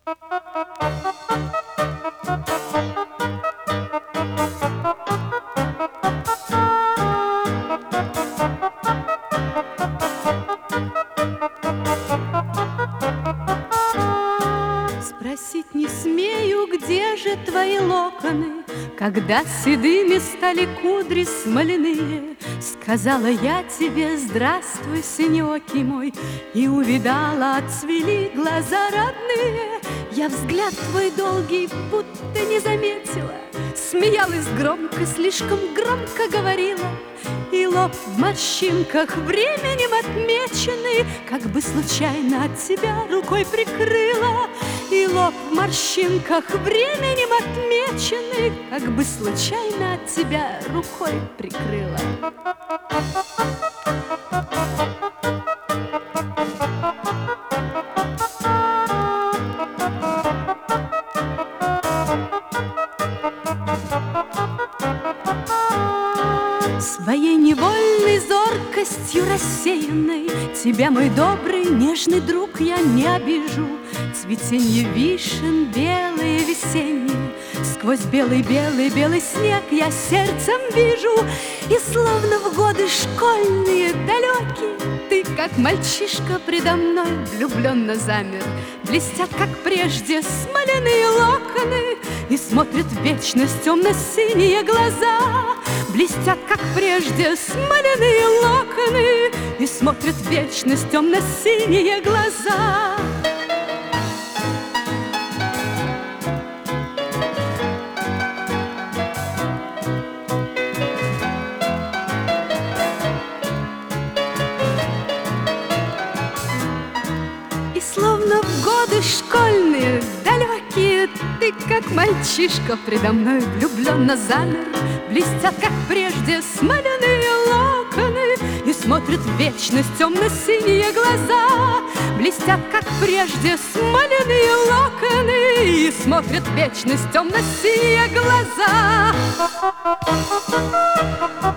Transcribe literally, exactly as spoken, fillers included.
Спросить не смею, где же твои локоны, когда седыми стали кудри смоляные. Сказала я тебе: здравствуй, синеокий мой, и увидала, отцвели глаза родные. Я взгляд твой долгий будто не заметила, смеялась громко, слишком громко говорила, и лоб в морщинках временем отмеченный, как бы случайно от тебя рукой прикрыла. И лоб в морщинках временем отмеченный, как бы случайно от тебя рукой прикрыла. Своей невольной зоркостью рассеянной тебя, мой добрый, нежный друг, я не обижу. Цветенье вишен белые весенние, сквозь белый-белый-белый снег я сердцем вижу. И словно в годы школьные далекие ты, как мальчишка, предо мной влюбленно замер. Блестят, как прежде, смоляные локоны, и смотрят в вечность темно-синие глаза. Блестят, как прежде, смоляные локоны, и смотрят в вечность темно-синие глаза. И словно в годы школьные далекие ты, как мальчишка, предо мной влюбленно замер. Блестят, как прежде, смоляные локоны, и смотрят в вечность темно-синие глаза. Блестят, как прежде, смоляные локоны, и смотрят в вечность темно-синие глаза.